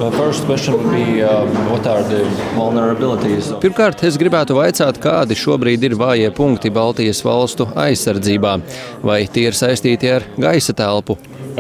Pirmkārt, es gribētu vaicāt, kādi šobrīd ir vājie punkti Baltijas valstu aizsardzībā, vai tie ir saistīti ar gaisa telpu.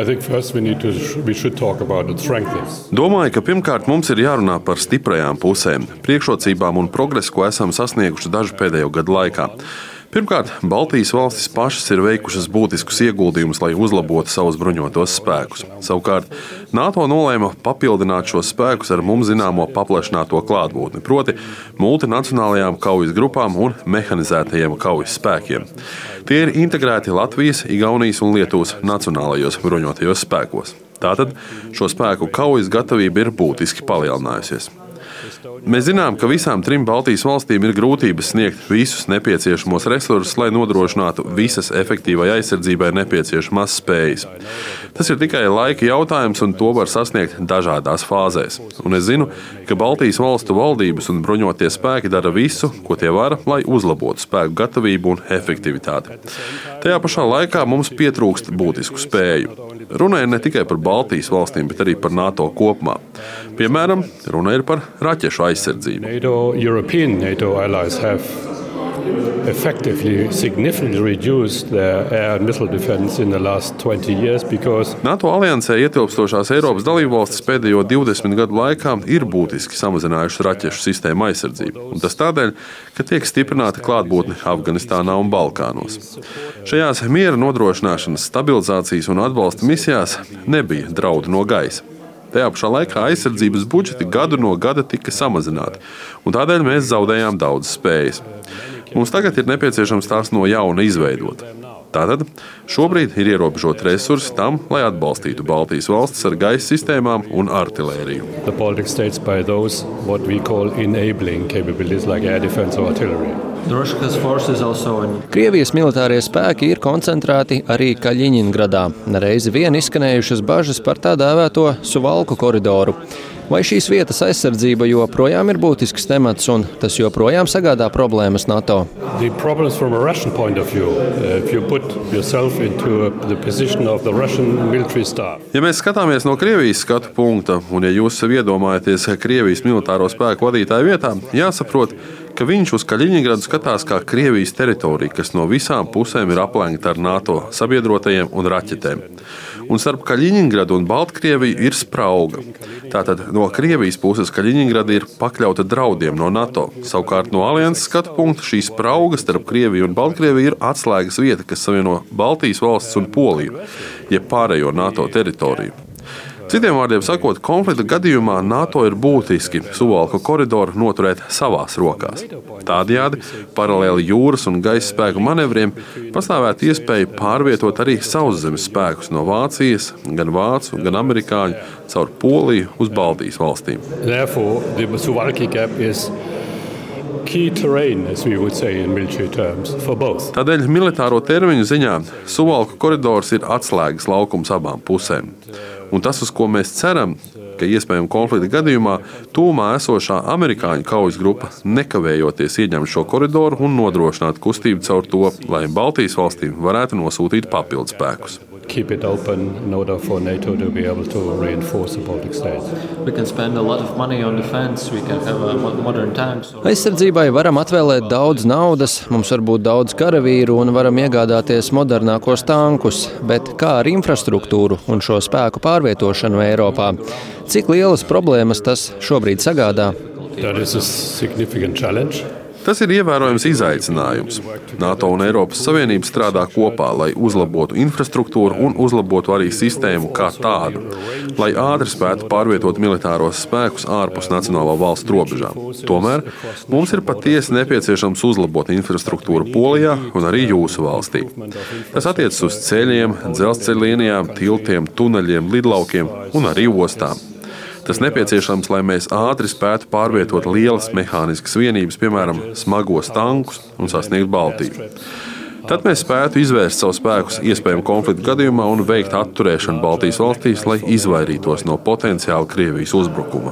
Domāju, ka pirmkārt mums ir jārunā par stiprajām pusēm, priekšrocībām un progresu, ko esam sasnieguši dažu pēdējo gadu laikā. Pirmkārt, Baltijas valstis pašas ir veikušas būtiskus ieguldījumus, lai uzlabotu savus bruņotos spēkus. Savukārt, NATO nolēma papildināt šos spēkus ar mums zināmo paplašināto klātbūtni, proti multinacionālajām kaujas grupām un mehanizētajiem kaujas spēkiem. Tie ir integrēti Latvijas, Igaunijas un Lietuvas nacionālajos bruņotajos spēkos. Tātad šo spēku kaujas gatavība ir būtiski palielinājusies. Mēs zinām, ka visām trim Baltijas valstīm ir grūtības sniegt visus nepieciešamos resursus, lai nodrošinātu visas efektīvai aizsardzībai nepieciešamās spējas. Tas ir tikai laika jautājums, un to var sasniegt dažādās fāzēs. Un es zinu, ka Baltijas valstu valdības un bruņotie spēki dara visu, ko tie var, lai uzlabotu spēku gatavību un efektivitāti. Tajā pašā laikā mums pietrūkst būtisku spēju. Runa ir ne tikai par Baltijas valstīm, bet arī par NATO kopumā. Piemēram, runa ir par raķešu aizsardzību. NATO allies have effectively significantly reduced their air and missile defense in the last 20 years because NATO aliansē ietilpstošās Eiropas dalībvalstis pēdējo 20 gadu laikā ir būtiski samazinājušas raķešu sistēmu aizsardzību. Un tas tādēļ, ka tiek stiprināta klātbūtne Afganistānā un Balkānos. Šajās miera nodrošināšanas, stabilizācijas un atbalsta misijās nebija draudu no gaisa. Tajā pašā laikā aizsardzības budžeti gadu no gada tika samazināti, un tādēļ mēs zaudējām daudz spējas. Mums tagad ir nepieciešams tās no jauna izveidot. Tātad šobrīd ir ierobežoti resursi tam, lai atbalstītu Baltijas valstis ar gaisa sistēmām un artilēriju. The Baltic states by those what we call enabling capabilities like air defense or artillery. Krievijas militārie spēki ir koncentrēti arī Kaļiņingradā. Reizi vien izskanējušas bažas par tā dēvēto Suvalku koridoru. Vai šīs vietas aizsardzība joprojām ir būtisks temats un tas joprojām sagādā problēmas NATO? Ja mēs skatāmies no Krievijas skatu punkta, un ja jūs sev iedomājaties Krievijas militāro spēku vadītāju vietā, jāsaprot, ka viņš uz Kaļiņingradu skatās kā Krievijas teritorija, kas no visām pusēm ir aplenkta ar NATO sabiedrotajiem un raķetēm. Un starp Kaļiņingradu un Baltkrieviju ir sprauga. Tātad no Krievijas puses Kaļiņingrada ir pakļauta draudiem no NATO. Savukārt no alianses skatu punkta šī sprauga starp Krieviju un Baltkrieviju ir atslēgas vieta, kas savieno Baltijas valstis un Poliju, jeb pārējo NATO teritoriju. Citiem vārdiem sakot, konflikta gadījumā NATO ir būtiski Suvalku koridoru noturēt savās rokās. Tādējādi, paralēli jūras un gaisa spēku manevriem, pastāvētu iespēja pārvietot arī sauszemes spēkus no Vācijas, gan vācu, gan amerikāņu, caur Poliju uz Baltijas valstīm. Key terrain, as we would say in military terms, for both. Tādēļ militāro termiņu ziņā Suvalku koridors ir atslēgas laukums abām pusēm. Un tas, uz ko mēs ceram, ka iespējama konflikta gadījumā tūmā esošā amerikāņu kaujas grupa nekavējoties ieņem šo koridoru un nodrošināt kustību caur to, lai Baltijas valstīm varētu nosūtīt papildu spēkus. Keep it open in order for NATO to be able to reinforce the Baltic states. We can spend a lot of money on defense. We can have modern tanks. Aizsardzībai varam atvēlēt daudz naudas, mums var būt daudz karavīru un varam iegādāties modernākos tankus, bet kā ar infrastruktūru un šo spēku pārvietošanu Eiropā? Cik lielas problēmas tas šobrīd sagādā? That is a significant challenge. Tas ir ievērojams izaicinājums. NATO un Eiropas Savienība strādā kopā, lai uzlabotu infrastruktūru un uzlabotu arī sistēmu kā tādu, lai ātri spētu pārvietot militāros spēkus ārpus nacionālo valstu robežām. Tomēr mums ir patiesi nepieciešams uzlabot infrastruktūru Polijā un arī jūsu valstī. Tas attiecas uz ceļiem, dzelzceļa līnijām, tiltiem, tuneļiem, lidlaukiem un arī ostām. Tas nepieciešams, lai mēs ātri spētu pārvietot lielas mehāniskas vienības, piemēram, smagos tankus un sasniegt Baltiju. Tad mēs spētu izvērst savus spēkus iespējamu konfliktu gadījumā un veikt atturēšanu Baltijas valstīs, lai izvairītos no potenciāla Krievijas uzbrukuma.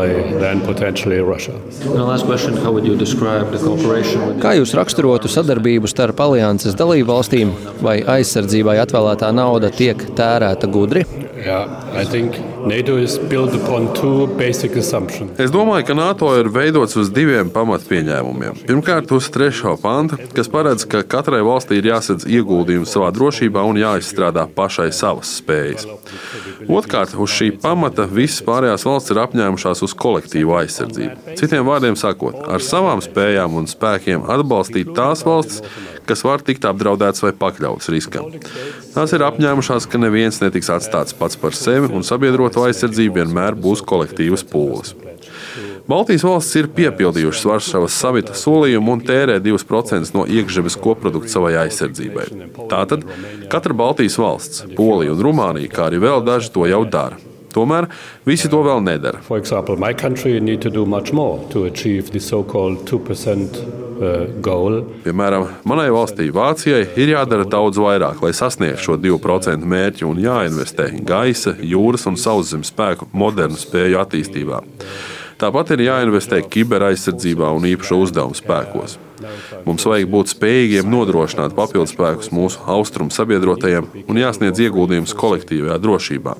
Kā jūs raksturotu sadarbību starp alianses dalībvalstīm? Vai aizsardzībai atvēlētā nauda tiek tērēta gudri? I think NATO is built upon two basic assumptions. Es domāju, ka NATO ir veidots uz diviem pamatpieņēmumiem. Pirmkārt, uz 3. pantu, kas paredz, ka katrai valstī ir jāsadz ieguldījums savā drošībā un jāizstrādā pašai savas spējas. Otrkārt, uz šī pamata visas pārējās valstis ir apņēmušās uz kolektīvu aizsardzību. Citiem vārdiem sakot, ar savām spējām un spēkiem atbalstīt tās valstis, kas var tikt apdraudētas vai pakļautas riskam. Tās ir apņēmušās, ka neviens netiks atstāts pats par sevi, un sabiedroto aizsardzība vienmēr būs kolektīvas pūles. Baltijas valstis ir piepildījušas Varšavas samita solījumu un tērē 2% no iekšzemes koprodukta savai aizsardzībai. Tātad katra Baltijas valsts, Polija un Rumānija, kā arī vēl daži, to jau dara. Tomēr visi to vēl nedara. For example, my country need to do much more to achieve the so-called 2% goal. Piemēram, manai valstī, Vācijai, ir jādara daudz vairāk, lai sasniegtu šo 2% mērķi un jāinvestē gaisa, jūras un sauszemes spēku modernu spēju attīstībā. Tāpat ir jāinvestē kiberaizsardzībā un īpašo uzdevumu spēkos. Mums vajag būt spējīgiem nodrošināt papildspēkus mūsu austrumu sabiedrotajiem un jāsniedz ieguldījums kolektīvajā drošībā.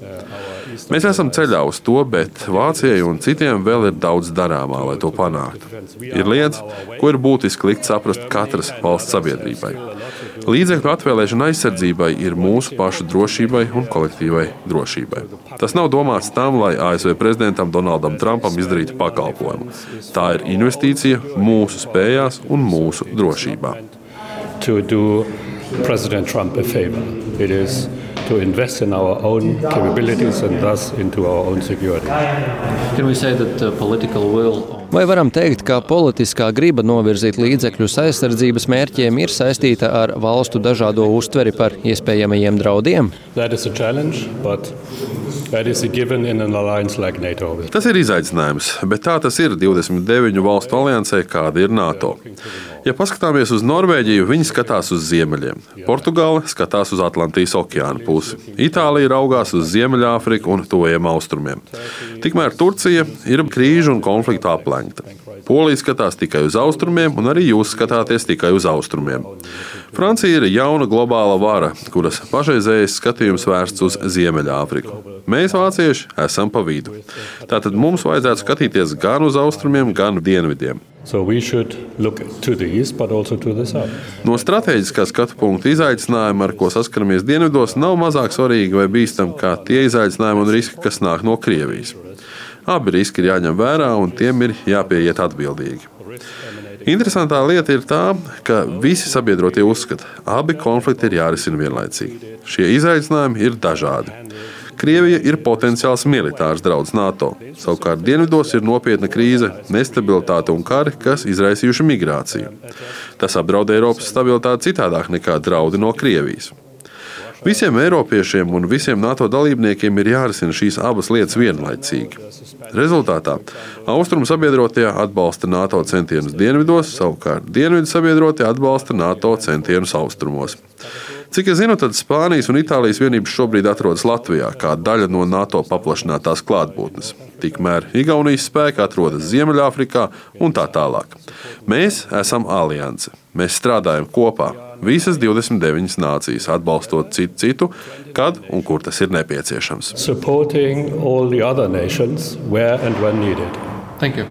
Mēs esam ceļā uz to, bet Vācijai un citiem vēl ir daudz darāmā, lai to panāktu. Ir lietas, ko ir būtiski likt saprast katras valsts sabiedrībai. Līdzekļu atvēlēšana aizsardzībai ir mūsu pašu drošībai un kolektīvai drošībai. Tas nav domāts tam, lai ASV prezidentam Donaldam Trumpam izdarītu pakalpojumu. Tā ir investīcija mūsu spējās un mūsu drošībā. To do President Trump a favor. It is to invest in our own capabilities and thus into our own security. Can we say that political will? Vai varam teikt, ka politiskā griba novirzīt līdzekļus aizsardzības mērķiem ir saistīta ar valstu dažādo uztveri par iespējamajiem draudiem? That is a challenge, but that is a given in an alliance like NATO. Tas ir izaicinājums, bet tā tas ir 29 valstu aliansē, kāda ir NATO. Ja paskatāmies uz Norvēģiju, viņi skatās uz ziemeļiem. Portugāle skatās uz Atlantijas okeāna pusi. Itālija raugās uz Ziemeļāfriku un tuvajiem austrumiem. Tikmēr Turcija ir krīžu un konfliktu aplenkta. Polija skatās tikai uz austrumiem, un arī jūs skatāties tikai uz austrumiem. Francija ir jauna globāla vara, kuras pašreizējais skatījums vērsts uz Ziemeļāfriku. Mēs, vācieši, esam pa vidu. Tātad mums vajadzētu skatīties gan uz austrumiem, gan dienvidiem. So we should look to the east, but also to the south. No strateģiskā skatu punkta izaicinājumi, ar ko saskaramies dienvidos, nav mazāk svarīgi vai bīstami kā tie izaicinājumi un riski, kas nāk no Krievijas. Abi riski ir jāņem vērā, un tiem ir jāpieiet atbildīgi. Interesantā lieta ir tā, ka visi sabiedrotie uzskata, abi konflikti ir jārisina vienlaicīgi. Šie izaicinājumi ir dažādi. Krievija ir potenciāls militārs draudz NATO. Savukārt dienvidos ir nopietna krīze, nestabilitāte un kari, kas izraisījuši migrāciju. Tas apdraud Eiropas stabilitāti citādāk nekā draudi no Krievijas. Visiem eiropiešiem un visiem NATO dalībniekiem ir jārisina šīs abas lietas vienlaicīgi. Rezultātā austrumu sabiedrotie atbalsta NATO centienus dienvidos, savukārt dienvidu sabiedrotie atbalsta NATO centienus austrumos. Cik es zinu, tad Spānijas un Itālijas vienības šobrīd atrodas Latvijā kā daļa no NATO paplašinātās klātbūtnes. Tikmēr Igaunijas spēki atrodas Ziemeļāfrikā un tā tālāk. Mēs esam alianse. Mēs strādājam kopā. Visas 29 nācijas atbalstot citu, kad un kur tas ir nepieciešams. Supporting all the other nations where and when needed. Thank you.